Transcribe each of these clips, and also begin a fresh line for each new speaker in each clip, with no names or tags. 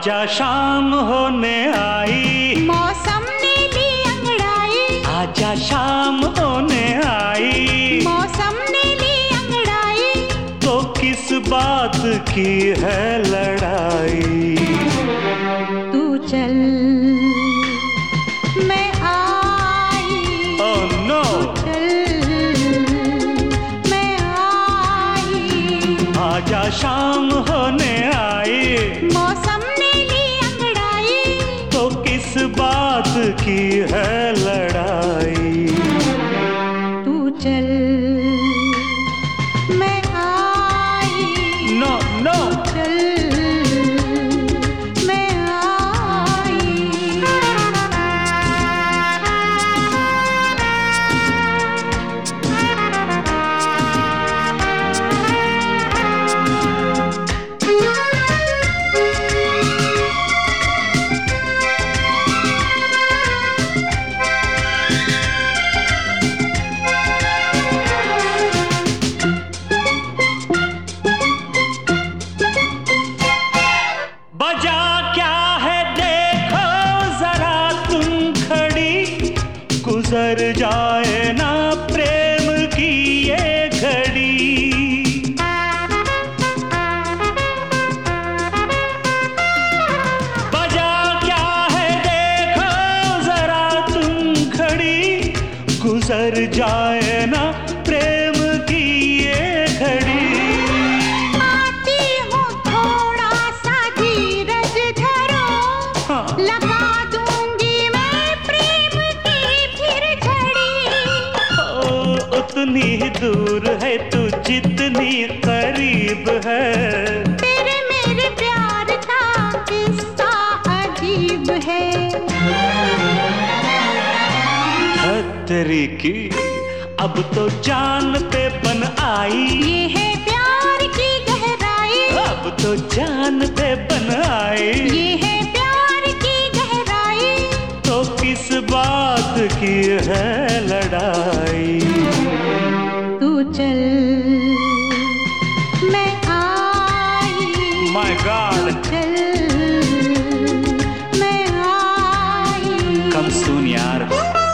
आजा शाम होने आई,
मौसम ने ली अंगड़ाई।
आजा शाम होने आई,
मौसम ने ली अंगड़ाई।
तो किस बात की है लड़ाई?
तू चल मैं आई।
ओह नो,
मैं आई।
आजा शाम होने आई,
मौसम ने ली अंगड़ाई।
तो किस बात की है लड़ाई?
तू चल मैं आई।
नो नो,
चल मैं आई।
बजा क्या है देखो जरा तुम खड़ी, गुजर जाए ना प्रेम की ये घड़ी। बजा क्या है देखो जरा तुम खड़ी, गुजर जाए ना प्रेम की ये घड़ी।
आती हूँ थोड़ा सा धीरज धरो, लगा दूंगी मैं प्रेम की फिर झड़ी।
ओ, उतनी ही दूर है तू जितनी करीब है,
तेरे मेरे प्यार का किस्सा अजीब है।
तेरी की अब तो जान पे बन आई,
ये है प्यार की गहराई।
अब तो जान पे बन आई,
ये है प्यार की गहराई।
तो किस बात की है लड़ाई?
तू चल मैं आई।
माय गॉड,
चल मैं आई।
कम सून यार।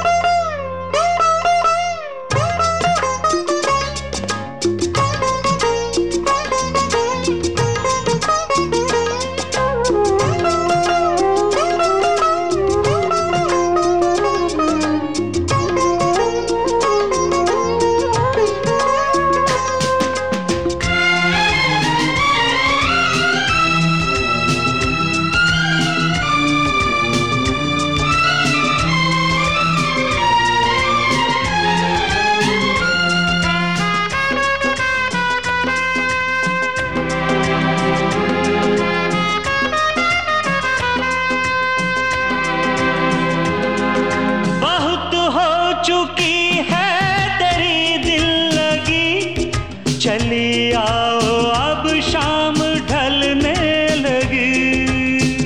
चुकी है तेरी दिल लगी, चली आओ अब शाम ढलने लगी।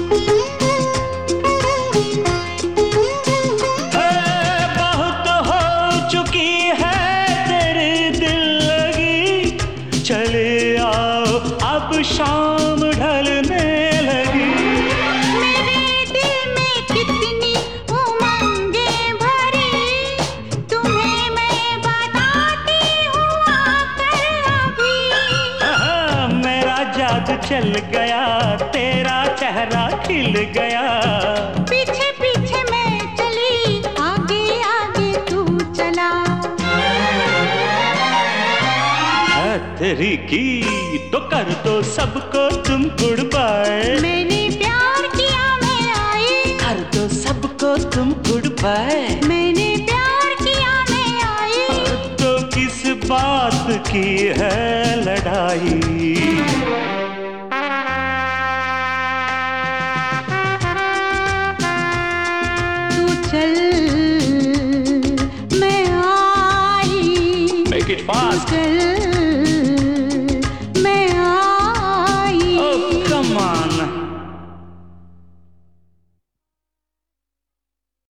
बहुत हो चुकी है तेरी दिल लगी, चले आओ अब शाम ढलने लगी। जादू चल गया, तेरा चेहरा खिल गया।
पीछे पीछे मैं चली, आगे आगे तू चला।
तेरी की तो कर दो सबको तुम गुड बाय।
मैंने प्यार किया मैं आई,
कर दो सबको तुम गुड बाय।
मैंने प्यार किया मैं आई।
तो किस बात की है लड़ाई?
चल मैं आई।
Make it fast.
चल